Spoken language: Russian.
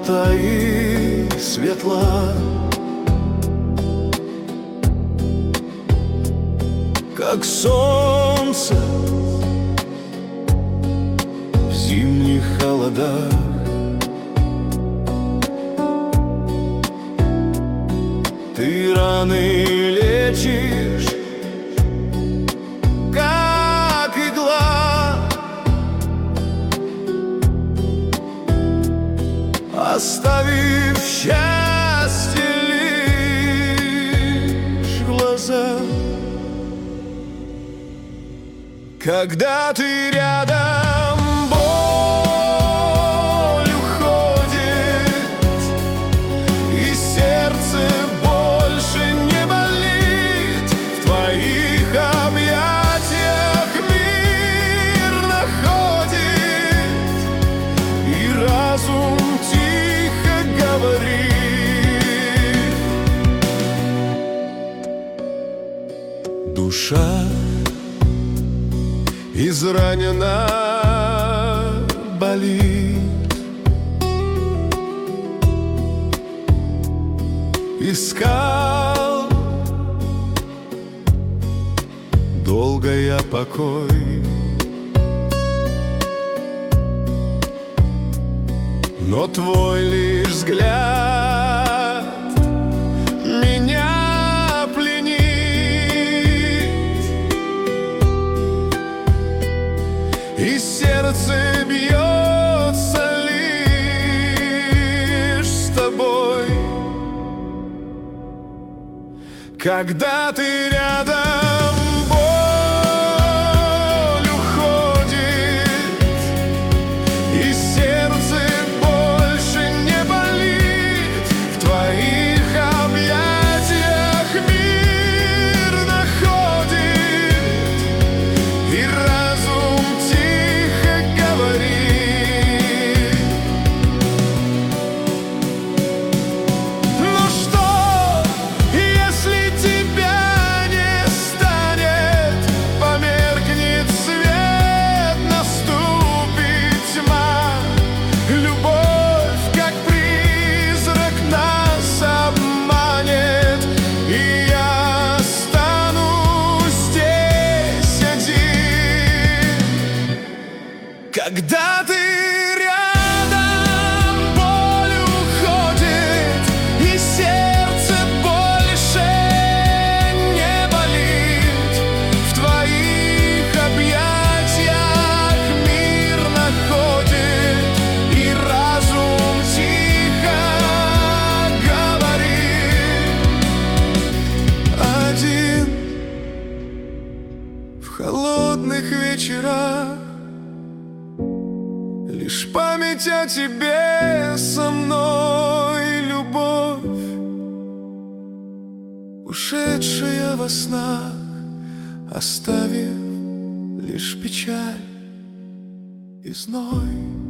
чистота и светла, как солнце в зимних холодах. Ты раны лечишь, как игла, оставив счастье лишь в глазах. Когда ты рядом, боль уходит, и сердце больше не болит. В твоих объятиях мир находит, и разум тихо говорит. Душа изранена, болит, искал долго я покой, но твой лишь взгляд меня пленит. И сердце бьется лишь с тобой. Когда ты рядом, боль уходит, и сердце больше не болит. В твоих объятиях мир находит, и разум когда ты рядом, боль уходит, и сердце больше не болит. В твоих объятиях мир находит, и разум тихо говорит. Один в холодных вечерах лишь память о тебе со мной, любовь, ушедшая во снах, оставив лишь печаль и зной.